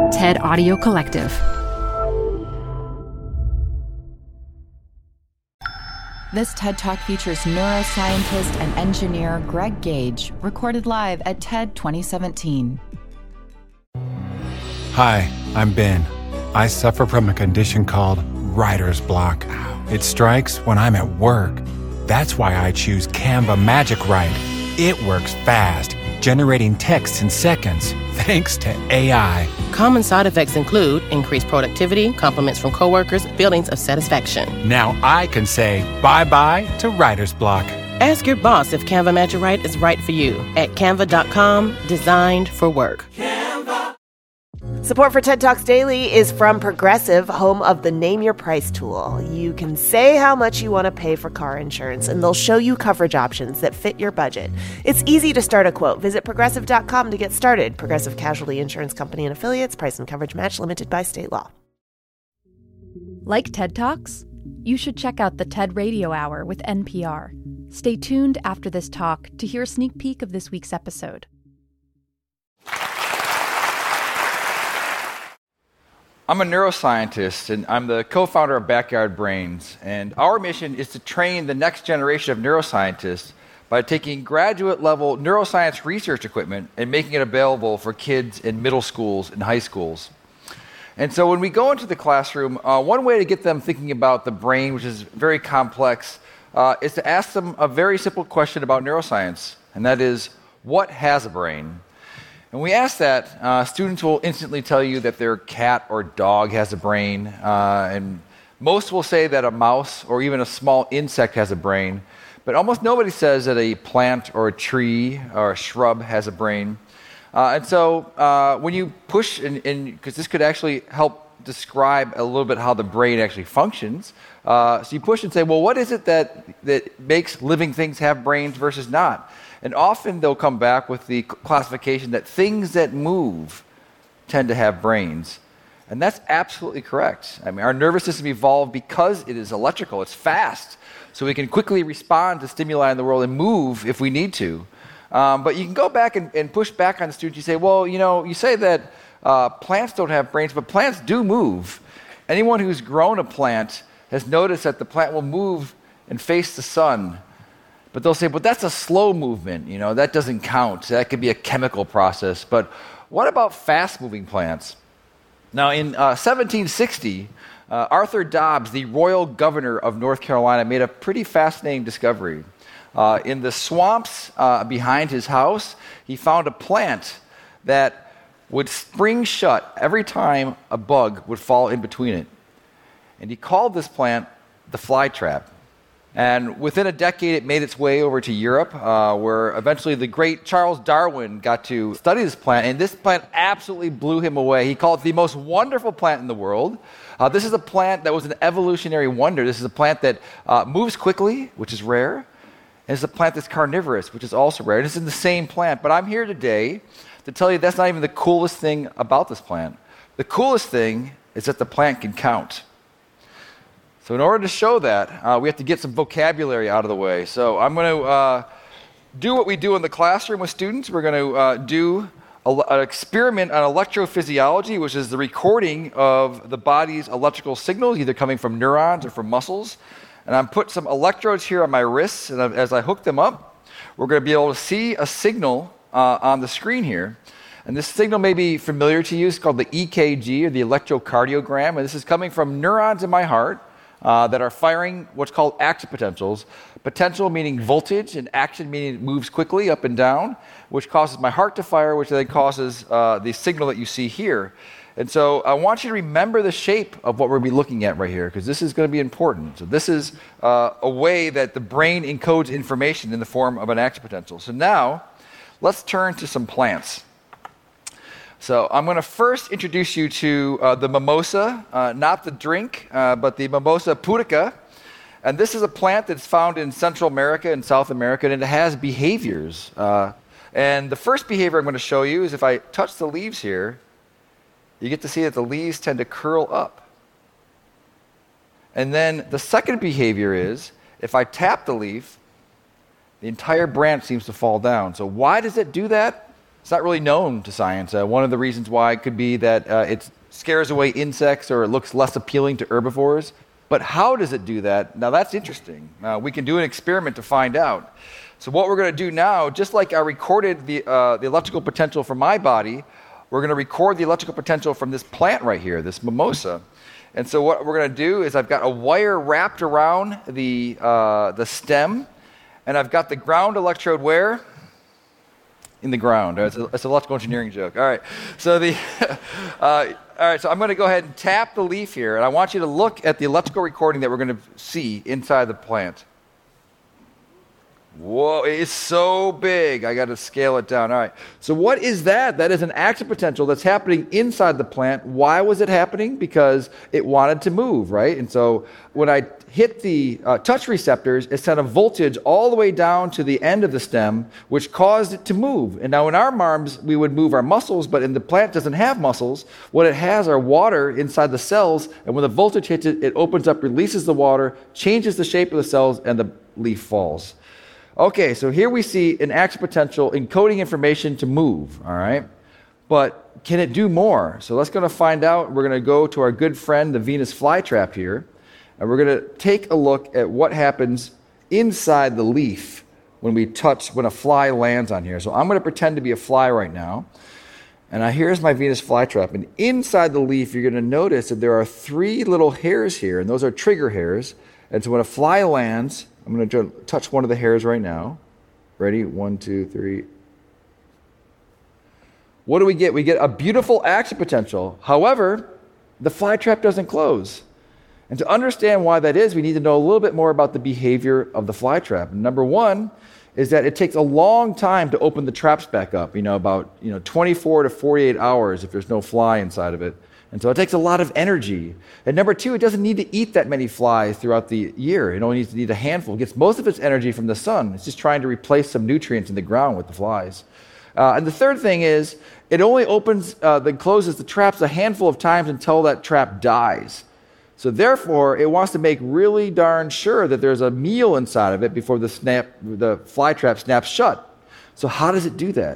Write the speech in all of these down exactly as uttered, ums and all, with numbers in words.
TED Audio Collective. This TED Talk features neuroscientist and engineer Greg Gage, recorded live at TED twenty seventeen. Hi, I'm Ben. I suffer from a condition called writer's block. It strikes when I'm at work. That's why I choose Canva Magic Write. It works fast, generating text in seconds, thanks to A I. Common side effects include increased productivity, compliments from coworkers, feelings of satisfaction. Now I can say bye-bye to writer's block. Ask your boss if Canva Magic Write is right for you at canva dot com, designed for work. Support for TED Talks Daily is from Progressive, home of the Name Your Price tool. You can say how much you want to pay for car insurance, and they'll show you coverage options that fit your budget. It's easy to start a quote. Visit progressive dot com to get started. Progressive Casualty Insurance Company and Affiliates. Price and coverage match limited by state law. Like TED Talks? You should check out the TED Radio Hour with N P R. Stay tuned after this talk to hear a sneak peek of this week's episode. I'm a neuroscientist, and I'm the co-founder of Backyard Brains. And our mission is to train the next generation of neuroscientists by taking graduate-level neuroscience research equipment and making it available for kids in middle schools and high schools. And so when we go into the classroom, uh, one way to get them thinking about the brain, which is very complex, uh, is to ask them a very simple question about neuroscience, and that is, what has a brain? And we ask that, uh, students will instantly tell you that their cat or dog has a brain, uh, and most will say that a mouse or even a small insect has a brain, but almost nobody says that a plant or a tree or a shrub has a brain. Uh, and so uh, when you push, because this could actually help describe a little bit how the brain actually functions, uh, so you push and say, well, what is it that, that makes living things have brains versus not? And often they'll come back with the classification that things that move tend to have brains. And that's absolutely correct. I mean, our nervous system evolved because it is electrical. It's fast. So we can quickly respond to stimuli in the world and move if we need to. Um, but you can go back and, and push back on the students. You say, well, you know, you say that uh, plants don't have brains, but plants do move. Anyone who's grown a plant has noticed that the plant will move and face the sun. But they'll say, but that's a slow movement, you know, that doesn't count. That could be a chemical process. But what about fast-moving plants? Now, in uh, seventeen sixty, uh, Arthur Dobbs, the royal governor of North Carolina, made a pretty fascinating discovery. Uh, in the swamps uh, behind his house, he found a plant that would spring shut every time a bug would fall in between it. And he called this plant the flytrap. And within a decade, it made its way over to Europe, uh, where eventually the great Charles Darwin got to study this plant, and this plant absolutely blew him away. He called it the most wonderful plant in the world. Uh, this is a plant that was an evolutionary wonder. This is a plant that uh, moves quickly, which is rare, and it's a plant that's carnivorous, which is also rare. And it's in the same plant. But I'm here today to tell you that's not even the coolest thing about this plant. The coolest thing is that the plant can count. So in order to show that, uh, we have to get some vocabulary out of the way. So I'm going to uh, do what we do in the classroom with students. We're going to uh, do a, an experiment on electrophysiology, which is the recording of the body's electrical signals, either coming from neurons or from muscles. And I'm put some electrodes here on my wrists, and as I hook them up, we're going to be able to see a signal uh, on the screen here. And this signal may be familiar to you. It's called the E K G, or the electrocardiogram, and this is coming from neurons in my heart. Uh, that are firing what's called action potentials. Potential meaning voltage, and action meaning it moves quickly up and down, which causes my heart to fire, which then causes uh, the signal that you see here. And so I want you to remember the shape of what we'll be looking at right here, because this is going to be important. So this is uh, a way that the brain encodes information in the form of an action potential. So now, let's turn to some plants. So I'm going to first introduce you to uh, the mimosa, uh, not the drink, uh, but the Mimosa pudica. And this is a plant that's found in Central America and South America, and it has behaviors. Uh, and the first behavior I'm going to show you is if I touch the leaves here, you get to see that the leaves tend to curl up. And then the second behavior is if I tap the leaf, the entire branch seems to fall down. So why does it do that? It's not really known to science. Uh, one of the reasons why could be that uh, it scares away insects or it looks less appealing to herbivores. But how does it do that? Now that's interesting. Uh, we can do an experiment to find out. So what we're going to do now, just like I recorded the, uh, the electrical potential from my body, we're going to record the electrical potential from this plant right here, this mimosa. And so what we're going to do is I've got a wire wrapped around the, uh, the stem, and I've got the ground electrode where? In the ground. It's, a, it's an electrical engineering joke. All right. So the, uh, all right. So I'm going to go ahead and tap the leaf here, and I want you to look at the electrical recording that we're going to see inside the plant. Whoa, it's so big. I got to scale it down. All right. So what is that? That is an action potential that's happening inside the plant. Why was it happening? Because it wanted to move, right? And so when I hit the uh, touch receptors, it sent a voltage all the way down to the end of the stem, which caused it to move. And now in our arms, we would move our muscles, but in the plant doesn't have muscles. What it has are water inside the cells, and when the voltage hits it, it opens up, releases the water, changes the shape of the cells, and the leaf falls. Okay, so here we see an action potential encoding information to move, all right? But can it do more? So let's going to find out. We're going to go to our good friend, the Venus flytrap here, and we're going to take a look at what happens inside the leaf when we touch, when a fly lands on here. So I'm going to pretend to be a fly right now, and now here's my Venus flytrap. And inside the leaf, you're going to notice that there are three little hairs here, and those are trigger hairs. And so when a fly lands, I'm going to touch one of the hairs right now. Ready? One, two, three. What do we get? We get a beautiful action potential. However, the fly trap doesn't close. And to understand why that is, we need to know a little bit more about the behavior of the fly trap. And number one is that it takes a long time to open the traps back up, you know, about you know twenty-four to forty-eight hours if there's no fly inside of it. And so it takes a lot of energy. And number two, it doesn't need to eat that many flies throughout the year. It only needs to eat a handful. It gets most of its energy from the sun. It's just trying to replace some nutrients in the ground with the flies. Uh, and the third thing is, it only opens, uh, then closes the traps a handful of times until that trap dies. So therefore, it wants to make really darn sure that there's a meal inside of it before the snap, the fly trap snaps shut. So how does it do that?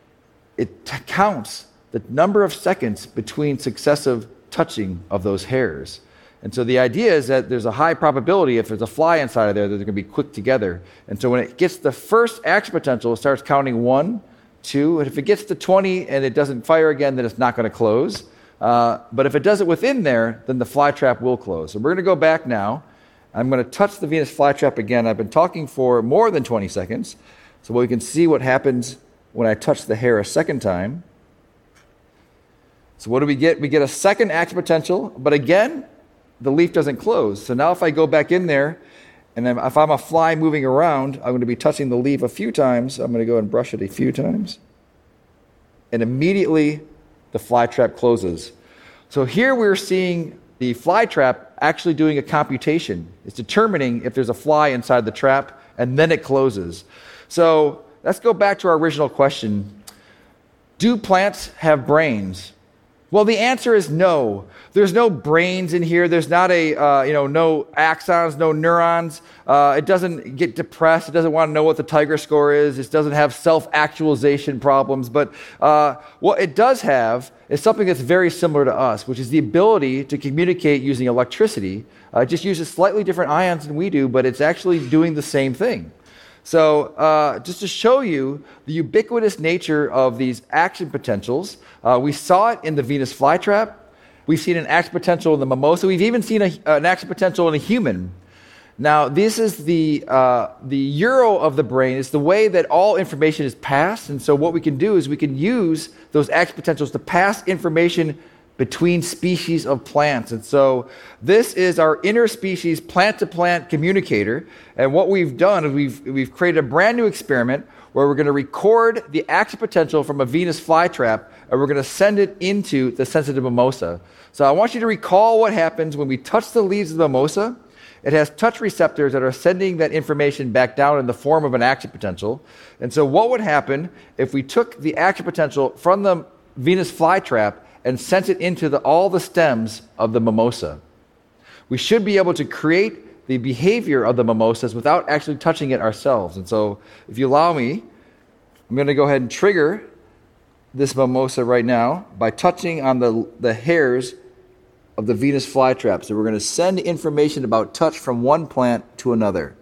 It t- counts the number of seconds between successive touching of those hairs. And so the idea is that there's a high probability if there's a fly inside of there that they're going to be quick together. And so when it gets the first action potential, it starts counting one, two, and if it gets to twenty and it doesn't fire again, then it's not going to close. Uh, but if it does it within there, then the fly trap will close. So we're going to go back now. I'm going to touch the Venus flytrap again. I've been talking for more than twenty seconds. So we can see what happens when I touch the hair a second time. So what do we get? We get a second action potential, but again, the leaf doesn't close. So now if I go back in there, and then if I'm a fly moving around, I'm going to be touching the leaf a few times. I'm going to go and brush it a few times. And immediately, the fly trap closes. So here we're seeing the fly trap actually doing a computation. It's determining if there's a fly inside the trap, and then it closes. So let's go back to our original question. Do plants have brains? Well, the answer is no. There's no brains in here. There's not a, uh, you know, no axons, no neurons. Uh, it doesn't get depressed. It doesn't want to know what the Tiger score is. It doesn't have self-actualization problems. But uh, what it does have is something that's very similar to us, which is the ability to communicate using electricity. Uh, it just uses slightly different ions than we do, but it's actually doing the same thing. So uh, just to show you the ubiquitous nature of these action potentials, uh, we saw it in the Venus flytrap. We've seen an action potential in the mimosa. We've even seen a, an action potential in a human. Now, this is the uh, the euro of the brain. It's the way that all information is passed. And so what we can do is we can use those action potentials to pass information between species of plants. And so this is our interspecies plant-to-plant communicator. And what we've done is we've, we've created a brand new experiment where we're going to record the action potential from a Venus flytrap, and we're going to send it into the sensitive mimosa. So I want you to recall what happens when we touch the leaves of the mimosa. It has touch receptors that are sending that information back down in the form of an action potential. And so what would happen if we took the action potential from the Venus flytrap and sent it into the, all the stems of the mimosa? We should be able to create the behavior of the mimosas without actually touching it ourselves. And so if you allow me, I'm going to go ahead and trigger this mimosa right now by touching on the, the hairs of the Venus flytrap. So we're going to send information about touch from one plant to another.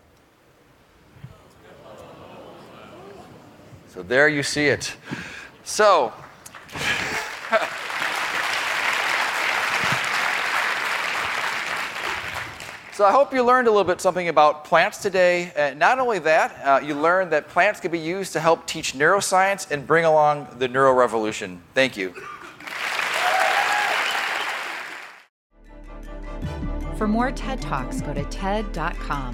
So there you see it. So, so I hope you learned a little bit something about plants today. Uh, not only that, uh, you learned that plants can be used to help teach neuroscience and bring along the neuro revolution. Thank you. For more TED Talks, go to TED dot com.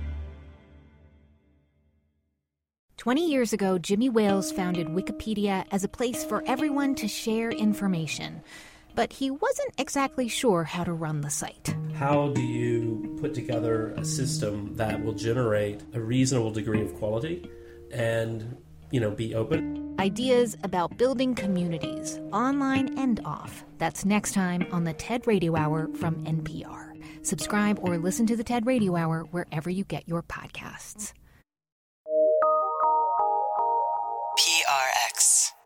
Twenty years ago, Jimmy Wales founded Wikipedia as a place for everyone to share information. But he wasn't exactly sure how to run the site. How do you put together a system that will generate a reasonable degree of quality and, you know, be open? Ideas about building communities, online and off. That's next time on the TED Radio Hour from N P R. Subscribe or listen to the TED Radio Hour wherever you get your podcasts. P R X.